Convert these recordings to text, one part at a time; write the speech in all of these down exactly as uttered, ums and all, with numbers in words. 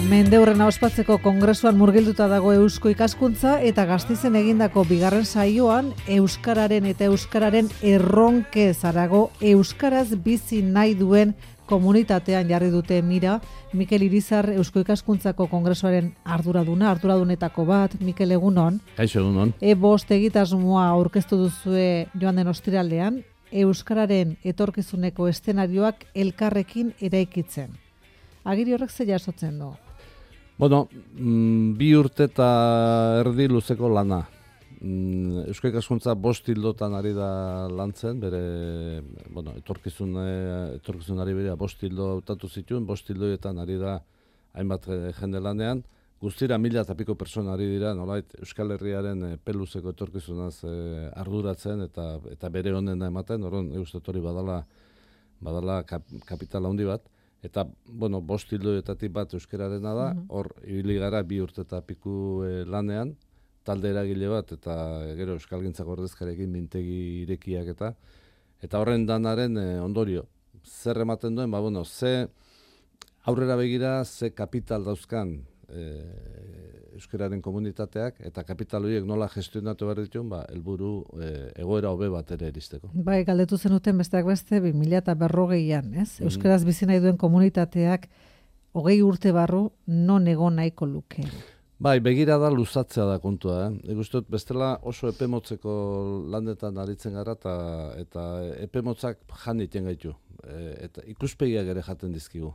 Mendeurrena ospatzeko kongresuan murgilduta dago Eusko Ikaskuntza eta Gasteizen egindako bigarren saioan euskararen eta euskararen erronke zarago euskaraz bizi nahi duen komunitatean jarri dute mira. Mikel Irizar Eusko Ikaskuntzako kongresuaren arduraduna, arduradunetako bat. Mikel, egunon. Kaixo, egunon. E bost egitasmoa aurkeztu duzue joan den ostiraldean, euskararen etorkizuneko eszenarioak elkarrekin eraikitzen. Agiri horrek ze jasotzen du? Bueno, mm, bi urte eta erdi luzeko lana. Mm, Eusko Ikaskuntza bost hildotan ari da lantzen, bere, bueno, etorkizun, etorkizunari bera bost hildo hautatu zituen, bost hildoetan ari da hainbat jende lanean. Guztira mila eta piko persona ari dira, nolait Euskal Herriaren peluzeko etorkizunaz eh, arduratzen eta eta bere honena ematen, oron eustetori badala, badala kap, kapitala handi bat. Eta, bueno, bost hildoetatik bat euskararena da, hor, mm-hmm. ibili gara bi urte eta piku e, lanean, talde eragile bat, eta gero euskalgintzako ordezkarekin mintegi irekiak eta, eta horren danaren e, ondorio. Zer ematen duen, ba, bueno, ze aurrera begira, ze kapital dauzkan e, euskararen komunitateak, eta kapital horiek nola gestionatu behar dituen, ba, helburu e, egoera hobe bat ere eristeko. Bai, galdetu zenuten besteak beste, bi mila eta berrogeian, ez? Mm. Euskaraz bizi nahi duen komunitateak hogei urte barru non egon nahiko luke. Bai, begirada luzatzea da kontua, eh? Nik uste dut bestela oso epemotzeko landetan aritzen gara, eta, eta epemotzak jan iten gaitu. E, eta ikuspegiak ere jaten dizkigu.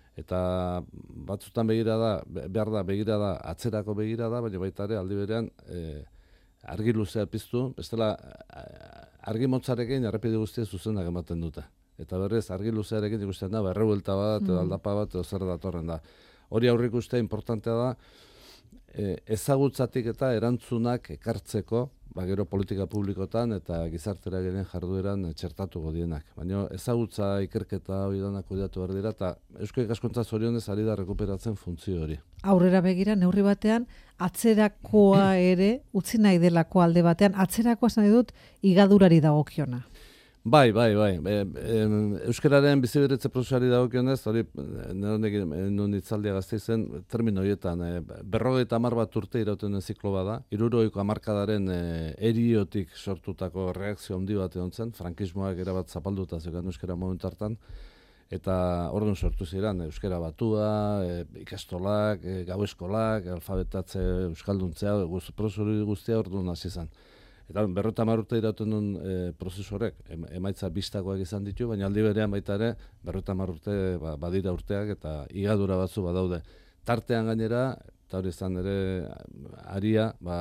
Eta batzutan begirada, behar da begirada, atzerako begirada, baina baita ere aldi berean e, argi luzea piztu, bestela argi motzarekin errepide guztia zuzenak ematen dute. Eta berrez, argi luzearekin ikusten da, berrebuelta bat, edo aldapa bat, edo zer datorren da. Hori aurrik uste importantea da, e, ezagutzatik eta erantzunak ekartzeko, ba, gero politika publikotan eta gizartera genen jardueran txertatuko dienak. Baina ezagutza ikerketa hori danak kudeatu behar dira, eta Eusko Ikaskuntza zorionez ari da rekuperatzen funtzio hori. Aurrera begira, neurri batean, atzerakoa ere, utzi nahi delako alde batean, atzerakoa esan nahi dut, igadurari dagokiona. Bai, bai, bai. E, e, Euskararen biziberetze prozesuari dagokionez, hori neronek nun itzaldia Gasteizen, termino horietan, e, berrogeita hamar bat urte irauten den ziklo bada, hirurogeiko hamarkadaren e, eriotik sortutako reakzio handi bat egon zen, frankismoak erabat zapalduta zegoen euskara momentu hartan, eta orduan sortu ziren euskara batua, e, ikastolak, e, gau eskolak, alfabetatze euskalduntzea, guz, prozesuri guztia orduan hasi zen. Eta berrota marurte irauten duen e, prozesu horrek, emaitza bistakoak izan ditu, baina aldi berean baita ere, berrota marurte ba, badira urteak eta igadura batzu badaude. Tartean gainera, eta hori izan ere aria, ba,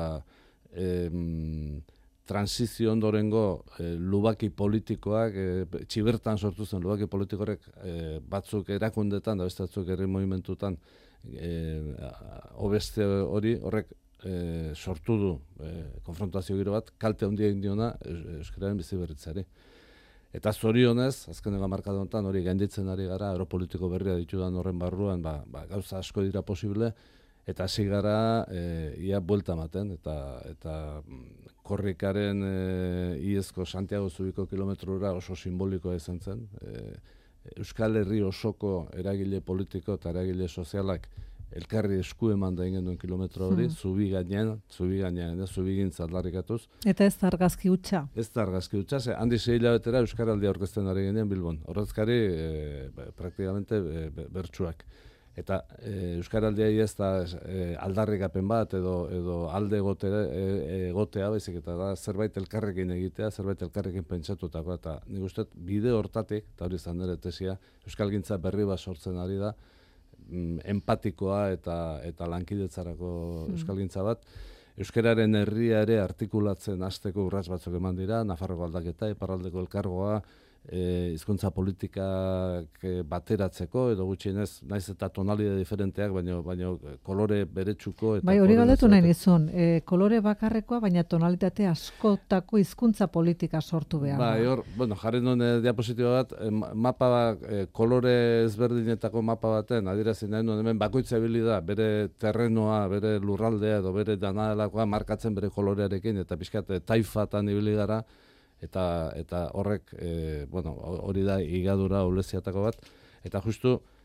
em, transizio ondorengo e, lubaki politikoak, e, txibertan sortu zen lubaki politikorek e, batzuk erakundetan, da beste batzuk herri movimentutan, e, obeste hori horrek, E, sortu du e, konfrontazio giro bat, kalte handia egin diona euskararen biziberritzeari. Eta zorionez, azkeneko hamarkada honetan hori gainditzen ari gara, aeropolitiko berria ditudan horren barruan, ba, ba, gauza asko dira posible, eta hasi gara e, ia buelta ematen, eta, eta korrikaren e, iezko Santiago Zubiko kilometrura oso simbolikoa izan zen. E, Euskal Herri osoko eragile politiko eta eragile sozialak elkarri esku eman da ingen duen kilometro hori, hmm. zubi gainean, zubi gainean, zubi gintza aldarrikatuz. Eta ez da argazki hutsa. Ez da argazki hutsa, ze handi sei hilabetera Euskaraldia aurkezten ari genean Bilbon. Horrezkari, e, praktikamente e, bertsuak. Eta e, Euskaraldia ez da e, aldarrikapen bat edo, edo alde egotea, e, egotea, baizik eta da zerbait elkarrekin egitea, zerbait elkarrekin pentsatutako. Eta nik uste bide hortatik, eta hori izan nire tesia, Euskalgintza berri bat sortzen ari da, empatikoa eta eta lankidetzarako hmm. euskalgintza bat. Euskararen herria ere artikulatzen hasteko urrats batzuk eman dira, Nafarroko aldaketa, iparraldeko elkargoa, e, hizkuntza politikak bateratzeko, edo gutxienez, naiz eta tonalidade diferenteak, baina baino kolore beretsuko. Eta bai, hori galdetu nahi nizun, e, kolore bakarrekoa, baina tonalitate askotako hizkuntza politika sortu behar. Bai, hor, bueno, jarri nuen e, diapositiba bat, e, mapa e, kolore ezberdinetako mapa baten, adierazi nahi nuen hemen bakoitza ibili da, bere terrenoa, bere lurraldea, edo bere danalakoa markatzen bere kolorearekin, eta pixkat e, taifatan ibili gara, eta eta horrek e, bueno, hori da igadura uleziatako bat, eta justu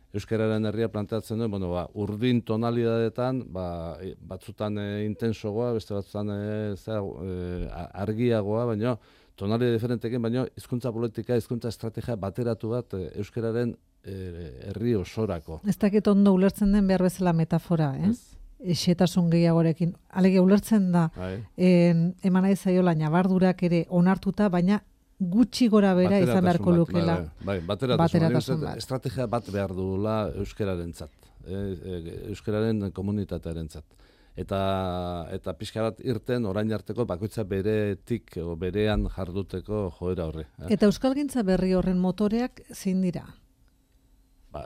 Euskararen herria planteatzen duen, bueno, ba, urdin tonalidadetan, ba, batzutan e, intensoagoa, beste batzutan e, zera, e, argiagoa, baina tonalidade diferentekin, baina hizkuntza politika, hizkuntza estrategia bateratu bat e, euskararen e, herri osorako. Ez dakit ondo ulertzen den behar bezala metafora, eh? Xetasun gehiagorekin. Alegia ulertzen da, en, eman nahi zaiola nabardurak ere onartuta, baina gutxi gora bera izan beharko lukela. Bai, bai, bateratasun bat. Estrategia bat behar duela euskararentzat, e, e, euskararen komunitatearentzat. Eta eta pixka bat irten orain arteko bakoitza beretik o berean jarduteko joera horri. Eh? Eta euskalgintza berri horren motoreak zein dira? Ba,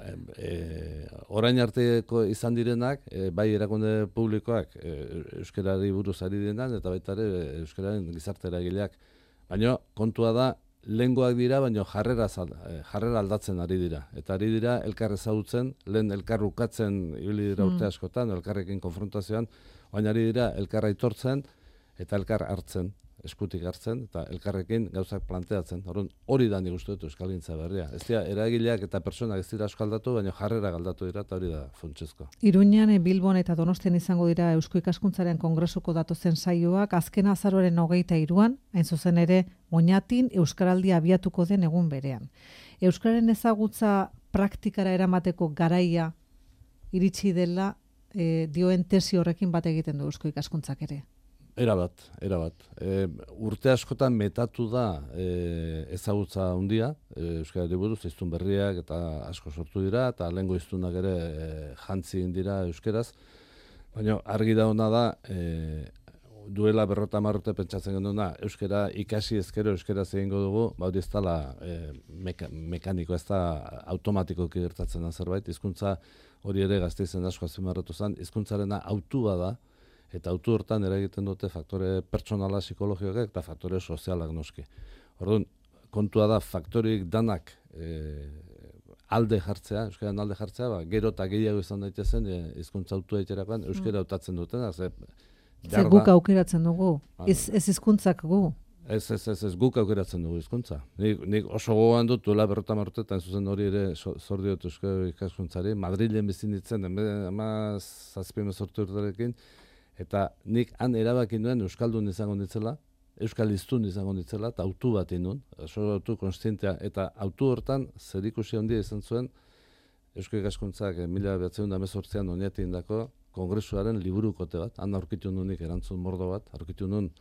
e, orain arteko izan direnak, e, bai erakunde publikoak e, euskarari buruz ari direnak, eta baita ere euskararen gizarte eragileak. Baina kontua da, lengoak dira, baina jarrera, jarrera aldatzen ari dira. Eta ari dira elkar ezagutzen, lehen elkar ukatzen ibili dira urte askotan, elkarrekin konfrontazioan, baina ari dira elkar aitortzen eta elkar hartzen, eskutik hartzen, eta elkarrekin gauzak planteatzen. Orduan, hori da nik uste dut euskalgintza berria. Ez dira, eragileak eta pertsonak ez dira asko aldatu, baina jarrera aldatu dira, eta hori da funtsezko. Iruñan, Bilbon eta Donostian izango dira Eusko Ikaskuntzaren Kongresuko datozen saioak, azken azaroaren hogeita hiruan, hain zuzen ere, Oñatin Euskaraldia abiatuko den egun berean. Euskararen ezagutza praktikara eramateko garaia iritsi dela, e, dioen tesi horrekin bat egiten du Eusko Ikaskuntzak ere. Era bat, era bat. E, urte askotan metatu da e, ezagutza handia, e, euskarari buruz, hiztun berriak eta asko sortu dira, eta lehengo hiztunak ere e, jantzi dira euskeraz. Baina argi da ona da, e, duela berrota hamar urte pentsatzen genuena, euskara ikasi ezkero euskeraz egingo dugu, ba hori ez dela e, meka, mekaniko, ez da automatikoki gertatzen da zerbait, hizkuntza hori ere Gasteizen asko azpimarratu zen, hizkuntzarena hautua da, eta autu hortan eragiten dute faktore pertsonala psikologikoak eta faktore sozialak noski. Orduan, kontua da faktorik danak e, alde jartzea, euskaran alde jartzea, ba, gero eta gehiago izan daitezen e, hizkuntza autua itxerakoan euskara hautatzen duten. Ze, ze guk aukeratzen dugu, ez, ez hizkuntzak gu. Ez, ez, ez, ez guk aukeratzen dugu hizkuntza. Nik, nik oso gogoan dut, duela berrota marrotetan zuzen hori ere zor diot euskara ikaskuntzari, Madrilen bizin ditzen, ama zazpime sortu urterekin, eta nik han erabaki nuen euskaldun izango ditzela, euskal hiztun izango ditzela, eta autu bat inun, oso autu konstientea, eta autu hortan zerikusi handia izan zuen Eusko Ikaskuntzak mila bederatziehun eta hemezortzian Oñati indako kongresuaren liburukote bat, han aurkitu nunik erantzun mordo bat, aurkitu nun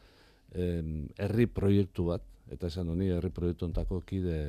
em, herri proiektu bat, eta esan honi herri proiektu ontako kide,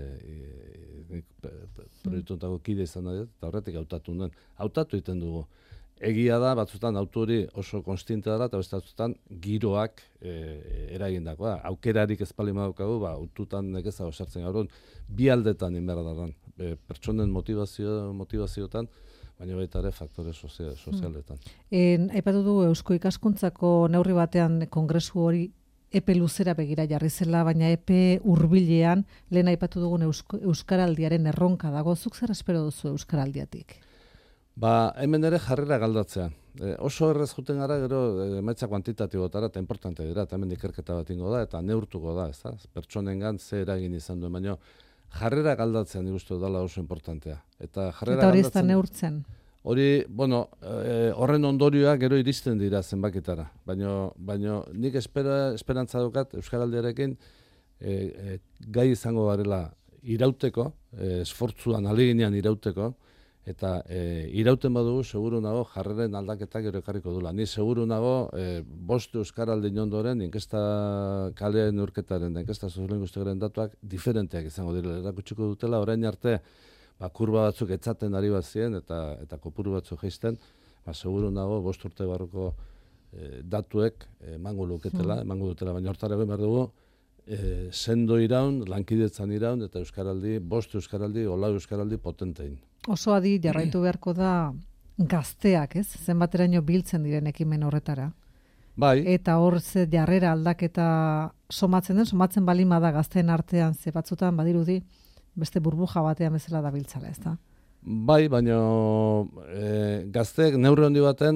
e, proiektu ontako kide izan da, eta horretik hautatu nuen. Hautatu egiten dugu. Egia da, batzutan autori oso konstiente dara, eta beste batzutan giroak e, eragindakoa. Aukerarik ez palima daukagu, ba, aututan nekeza osartzen gaur. Bi aldetan inberda daran, e, pertsonen motivazio, motivaziotan, baina baita ere faktore sozial, sozialetan. En, aipatu du Eusko Ikaskuntzako neurri batean kongresu hori epe luzera begira jarri zela, baina epe hurbilean lehen aipatu dugun Eusko, Euskaraldiaren erronka dago. Zuk zer espero duzu Euskaraldiatik? Ba, hemen ere jarrera galdatzea. E, oso errez juten gara, gero emaitza kuantitatibotara eta importante dira, eta hemen ikerketa bat ingo da, eta neurtuko da, ez da? Pertsonengan ze eragin izan duen, baina jarrera galdatzea nik uste dela oso importantea. Eta jarrera eta hori ez da neurtzen? Hori, bueno, e, horren ondorioak gero iristen dira zenbakitara, baina, baina nik espera, esperantza dukat Euskaraldiarekin e, e, gai izango garela irauteko, e, esfortzuan aleginean irauteko, eta e, irauten badugu, seguru nago, jarreren aldaketak gero ekarriko dula. Ni seguru nago, e, bost Euskaraldi ondoren, inkesta kalean urketaren, inkesta soziolinguistikaren datuak diferenteak izango dira. Erakutsiko dutela, orain arte, ba, kurba batzuk etzaten ari bat ziren, eta, eta kopuru batzuk jaisten, ba, seguru nago, bost urte barruko e, datuek emango luketela, mm. emango dutela, baina hortara behar dugu, e, sendo iraun, lankidetzan iraun, eta Euskaraldi, bost Euskaraldi, olau Euskaraldi potentein. Oso adi jarraitu beharko da gazteak, ez? Zenbateraino biltzen diren ekimen horretara. Bai. Eta hor ze jarrera aldaketa somatzen den, somatzen balima da gazteen artean, ze batzutan badirudi beste burbuja batean bezala da biltzala, ez da? Bai, baina e, gazteek neurri handi baten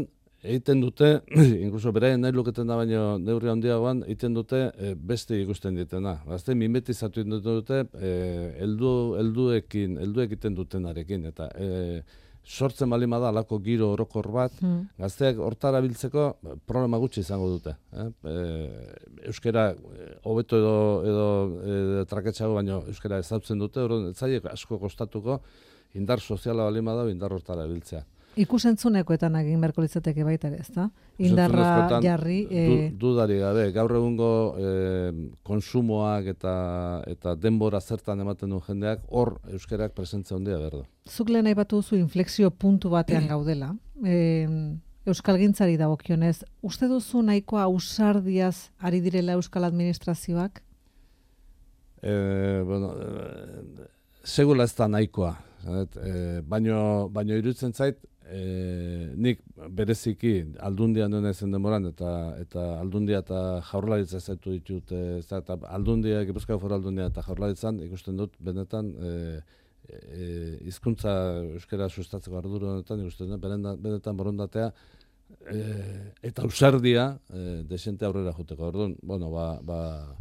egiten dute, inkluso beraien nahi luketen da baino neurri handiagoan, egiten dute e, beste ikusten ditena. Azte, mimetizatu egiten dute, e, eldu, elduekin, elduek egiten dutenarekin, eta e, sortzen bali da alako giro orokor bat, hmm. gazteak hortara biltzeko problema gutxi izango dute. Eh? E, euskera hobeto edo, edo e, traketxago, baino euskera ezautzen dute, hori zaiek asko kostatuko indar soziala bali da indar hortara biltzea. Ikusentzunekoetan egin beharko litzateke baita ere, ezta? Indarra jarri... E... Du, dudari gabe, gaur egungo e, konsumoak eta, eta denbora zertan ematen duen jendeak, hor euskerak presentzia handia behar du. Zuk lehen aipatu duzu inflexio puntu batean gaudela. E, Euskalgintzari dagokionez, uste duzu nahikoa ausardiaz ari direla Euskal Administrazioak? E, bueno, e, segula ez da nahikoa. E, baino, baino iruditzen zait, E, nik bereziki aldundia nuen ezen demoran eta eta aldundia eta jaurlaritza zaitu ditut e, eta aldundia, Gipuzkoako Foru Aldundia eta jaurlaritzan ikusten dut benetan e, e, hizkuntza euskara sustatzeko ardura honetan ikusten dut benetan, benetan borondatea e, eta ausardia e, desente aurrera joteko. Orduan, bueno, ba, ba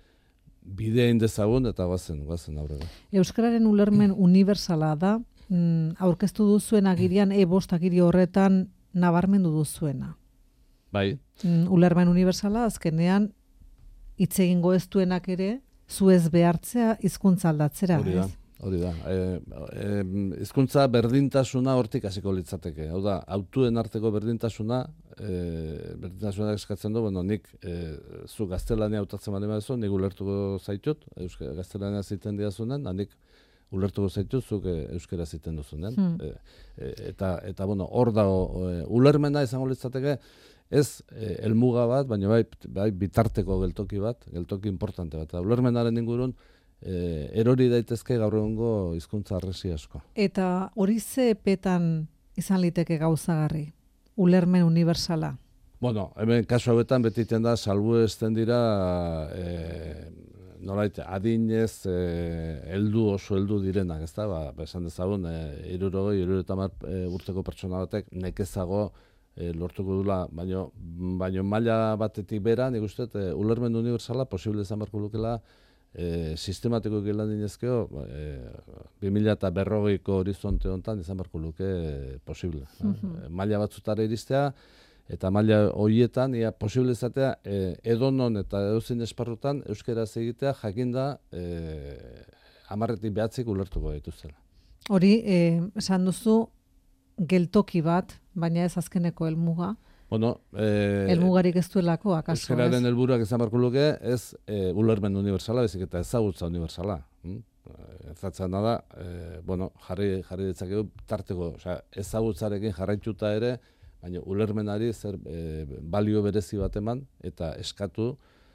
bidea indezagun eta goazen, goazen aurrera. Euskararen ulermen universala da. Mm, aurkeztu duzuen agirian, e-bost agiri horretan nabarmendu duzuena. Bai. Mm, ulermen universala, azkenean, hitz egingo ez duenak ere, zu ez behartzea hizkuntza aldatzera. Hori da, hori da. Hizkuntza e, e, berdintasuna hortik hasiko litzateke. Hau da, autuen arteko berdintasuna, e, berdintasuna eskatzen du, bueno, nik e, zu gaztelania hautatzen bali baduzu, nik ulertuko zaitut, euskara gaztelania ziten diazunen, nik ulertuko zaituzuk e, euskara ziten duzunen. Hmm. E, e, eta, eta, bueno, hor da, e, ulermena izango litzateke, ez e, elmuga bat, baina bai, bai bitarteko geltoki bat, geltoki importante bat. Eta ulermenaren ingurun, e, erori daitezke gaur egungo hizkuntza harresi asko. Eta hori ze epetan izan liteke gauzagarri? Ulermen universala? Bueno, hemen kasu hauetan betiten da, salbu ezten dira, e, nolait, adinez eh, heldu oso heldu direnak, ezta? Ba, esan dezagun, eh, hirurogei, hirurogeita hamar eh, urteko pertsona batek nekezago eh, lortuko dula, baino, baino maila batetik bera, nik uste, eh, ulermen universala posible izan beharko lukela eh, sistematiko lan dinezkeo, eh, bi mila berrogeiko horizonte honetan izan beharko luke eh, posible. Mm-hmm. eh, maila batzutara iristea, eta maila horietan, ia posible izatea, e, edonon eta edozein esparrutan euskaraz egitea jakinda e, hamarretik behatzik ulertuko dituzela. Hori, esan duzu, geltoki bat, baina ez azkeneko helmuga. Bueno, e, helmugarik ez duelako, akaso. Euskararen helburuak izan beharko luke, ez e, ulermen universala, bezik eta ezagutza universala. Hm? Ezatzen da, e, bueno, jarri, jarri ditzakegu tarteko, osea, ezagutzarekin jarraituta ere, baina ulermenari zer e, balio berezi bat eman eta eskatu,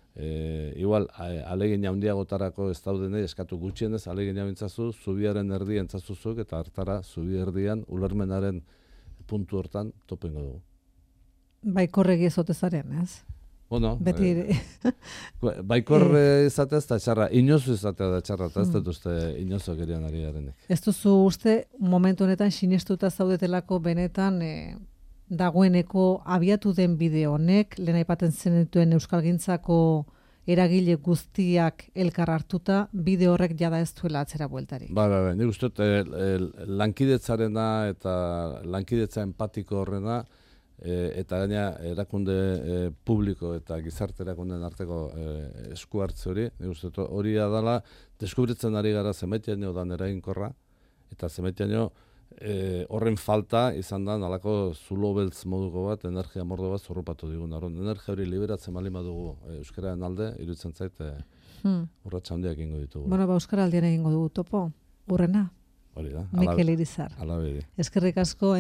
e, igual alegin handiagotarako ez daudenei eskatu gutxienez alegin bintzazu, zubiaren erdi entzazuzuk eta hartara zubi erdian ulermenaren puntu hortan topengo dugu. Baikorregi ezotezaren, ez? Bueno, beti e, baikorre izatez eta txarra, inozu izatea da txarra, eta ez dut uste inozu gerian ari garenek. Ez duzu uste, momentu honetan sinestuta zaudetelako benetan, e, dagoeneko abiatu den bideo honek, lehen aipatzen zenituen Euskalgintzako eragile guztiak elkar hartuta, bideo horrek jada ez duela atzera bueltari. Ba, ba, ba, nik uste dut, e, lankidetzarena eta lankidetza empatiko horrena, e, eta gaina erakunde e, publiko eta gizarte erakundeen arteko e, esku hartze hori, nik uste dut, hori adala, deskubritzen ari gara zenbaitean odan eraginkorra, eta zenbaitean E, horren falta izan da nolako zulo beltz moduko bat, energia mordo bat zorropatu digun. Arron, energia hori liberatzen bali badugu e, euskararen alde, iruditzen zait, e, hmm. urratxa handiak egingo ditugu. Bueno, ba, euskara aldean egingo dugu topo, urrena. Hori da. Mikel Irizar. Ala bedi. Eskerrik asko.